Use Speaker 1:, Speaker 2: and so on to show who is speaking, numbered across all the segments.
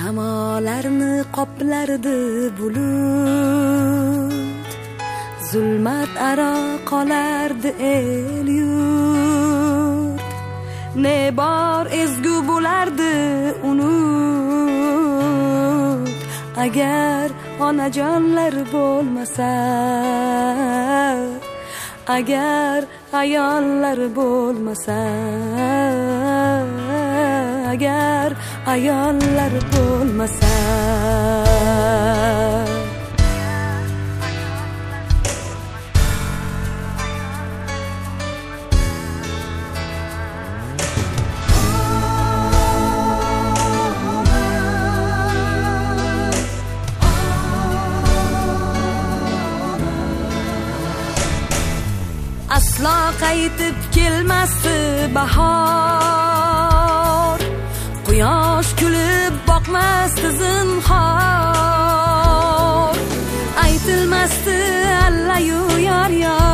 Speaker 1: Samolarni qoplardi bulut, zulmat aro qolardi el yurt. Ne bor ezgu bo'lardi unut, agar onajonlar bo'lmasa, agar ayollar bo'lmasa, agar ayollar bo'lmasa. Aslo qaytib kelmasdi bahor, quyosh kulib boqmasdi zinhor. Aytilmasdi allayu yor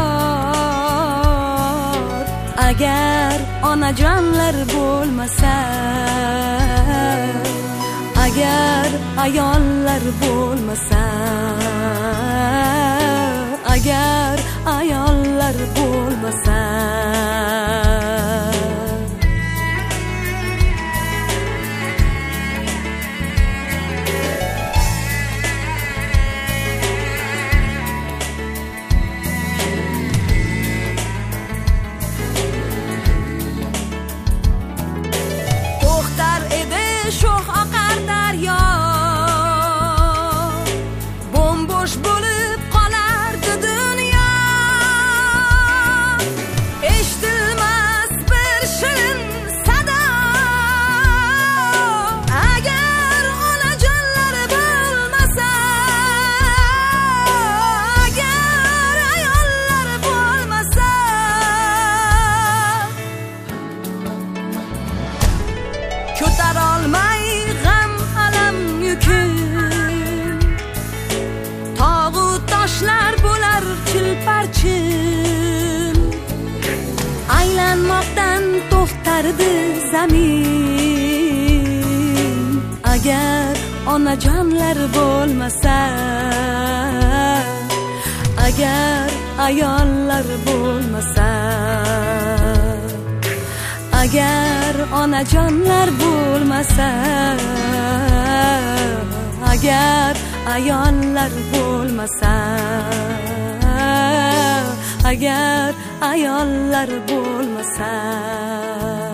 Speaker 1: yor, agar onajonlar bo'lmasa, agar ayollar bo'lmasa, agar ayollar bo'lmasa. To'xtar edi sho'x oqar daryo, bo'mbo'sh bo'lib qolardi dunyo. Eshitilmas bir shirin sado, agar onajonlar bo'lmasa, agar ayollar bo'lmasa. Ko'tarolmay g'am alam yukin, tog'u toshlar bo'lar chilparchin. Aylanmoqdan to'xtardi zamin, agar onajonlar bo'lmasa, agar ayollar bo'lmasa, agar onajonlar bo'lmasa, agar ayollar bo'lmasa, agar ayollar bo'lmasa.